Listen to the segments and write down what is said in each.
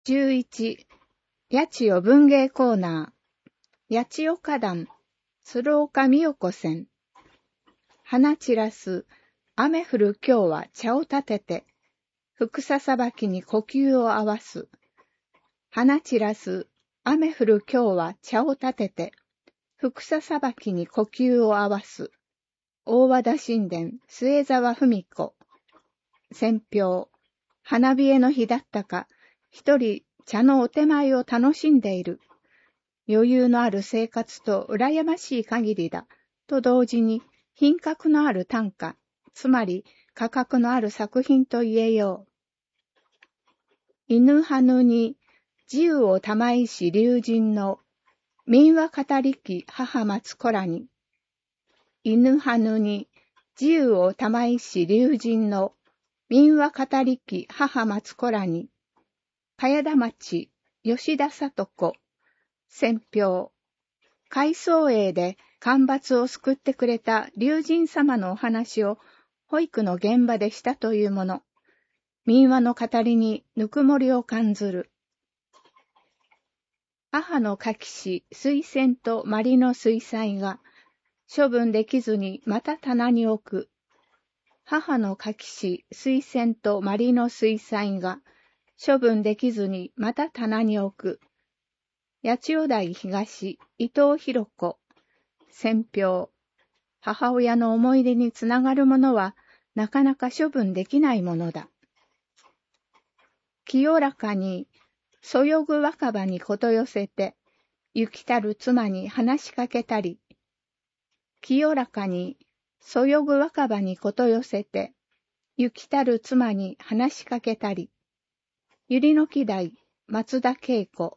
11、八千代文芸コーナー、八千代花壇、鶴岡美代子線。花散らす、雨降る今日は茶を立てて、ふくささばきに呼吸を合わす。花散らす、雨降る今日は茶を立てて、ふくささばきに呼吸を合わす。大和田神殿、末沢文子。選評。花冷えの日だったか、一人茶のお手前を楽しんでいる。余裕のある生活と羨ましい限りだ。と同時に、品格のある短歌、つまり価格のある作品と言えよう。犬派に自由を玉井し龍神の民話語りき母松子らに。犬派に自由を玉井し龍神の民話語りき母松子らに。茅田町吉田聡子。選評。海藻営で干ばつを救ってくれた龍神様のお話を保育の現場でしたというもの。民話の語りにぬくもりを感ずる。母の柿子、水仙とマリの水彩が処分できずにまた棚に置く。母の柿子、水仙とマリの水彩が処分できずにまた棚に置く。八千代台東、伊藤博子。選評。母親の思い出につながるものはなかなか処分できないものだ。清らかに、そよぐ若葉にこと寄せて、行きたる妻に話しかけたり、清らかに、そよぐ若葉にこと寄せて、行きたる妻に話しかけたり、百合の木台、松田恵子。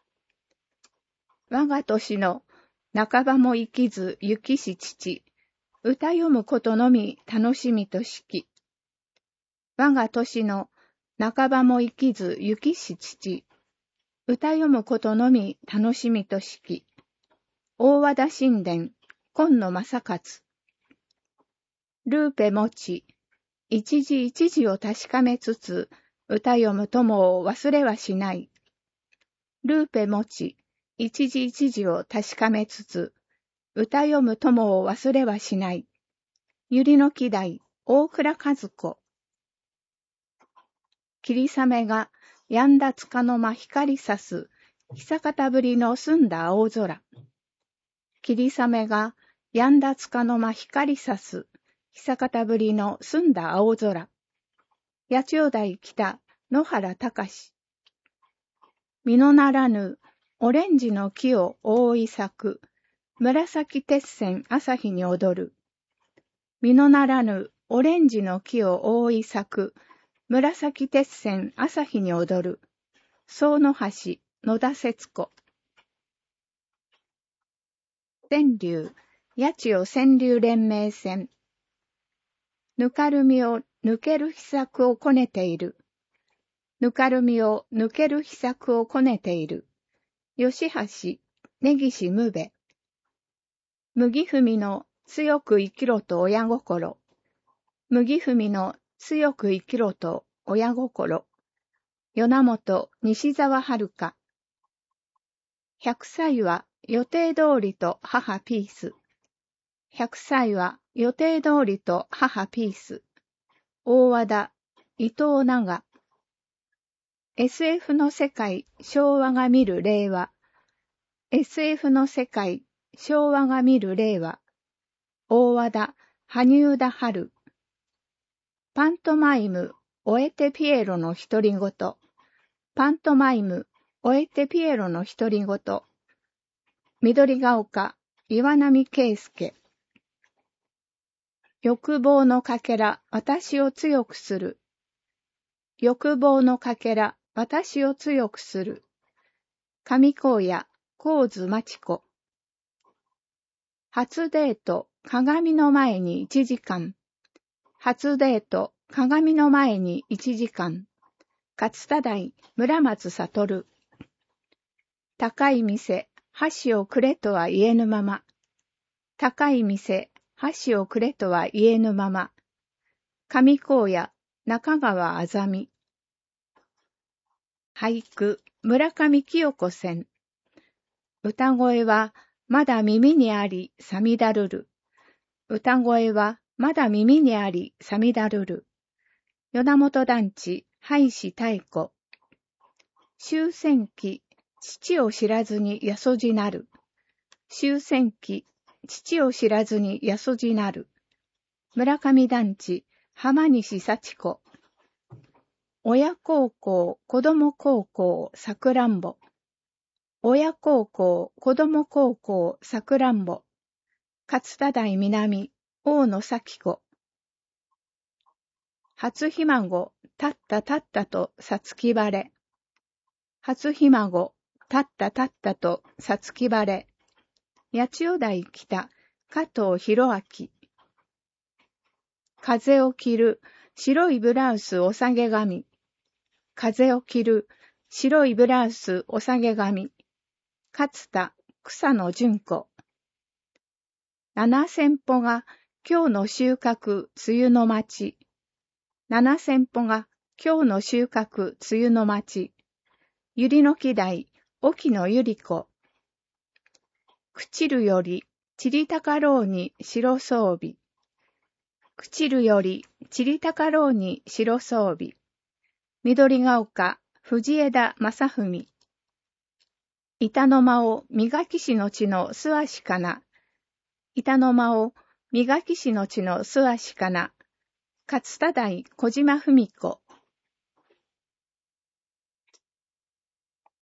我が年の半ばも生きず行きし父、歌読むことのみ楽しみとしき。我が年の半ばも生きず行きし父、歌読むことのみ楽しみとしき。大和田神殿、今野正勝。ルーペ持ち、一時一時を確かめつつ、歌読む友を忘れはしない。ルーペ持ち、一時一時を確かめつつ、歌読む友を忘れはしない。百合の木台、大倉和子。霧雨が止んだ束の間光さす、久方ぶりの澄んだ青空。霧雨が止んだ束の間光さす、久方ぶりの澄んだ青空。八千代台北、野原隆。実のならぬ、オレンジの木を覆い咲く、紫鉄線朝日に踊る。実のならぬ、オレンジの木を覆い咲く、紫鉄線朝日に踊る。総の橋、野田節子。川柳、八千代川柳連盟戦。ぬかるみを抜ける秘策をこねている。ぬかるみを抜ける秘策をこねている。吉橋、根岸無部。麦踏の強く生きろと親心。麦踏の強く生きろと親心。与那本西沢遥。100歳は予定通りと母ピース。100歳は予定通りと母ピース。大和田、伊藤長。SF の世界、昭和が見る令和。SF の世界、昭和が見る令和。大和田、羽生田春。パントマイム、終えてピエロの独り言。パントマイム、終えてピエロの独り言。緑が丘、岩波圭介。欲望のかけら、私を強くする。欲望のかけら、私を強くする。上高野、高津町子。初デート、鏡の前に1時間。初デート、鏡の前に1時間。勝田台、村松悟。高い店、箸をくれとは言えぬまま。高い店、箸をくれとは言えぬまま。上高野、中川あざみ。 俳句、村上清子選。歌声はまだ耳にあり、さみだるる。歌声はまだ耳にあり、さみだるる。米本団地、廃止太鼓。終戦期、父を知らずにやそじなる。終戦期、父を知らずにやそじなる。村上団地、浜西幸子。親孝行、子供孝行、さくらんぼ。親孝行、子供孝行、さくらんぼ。勝田台南、大野咲子。初ひ孫、たったたったとさつき晴れ。初ひ孫、たったたったとさつき晴れ。八千代台北、加藤博明。風を着る、白いブラウスおさげ髪。風を着る、白いブラウスおさげ髪。勝田、草野純子。7000歩が今日の収穫、梅雨の町。7000歩が今日の収穫、梅雨の町。ゆりの木台、沖野ゆり子。朽ちるより、散りたかろうに白装備。朽ちるより、散りたかろうに白装備。緑が丘、藤枝正文。板の間を磨きしの地の素足かな。板の間を磨きしの地の素足かな。勝田台小島文子。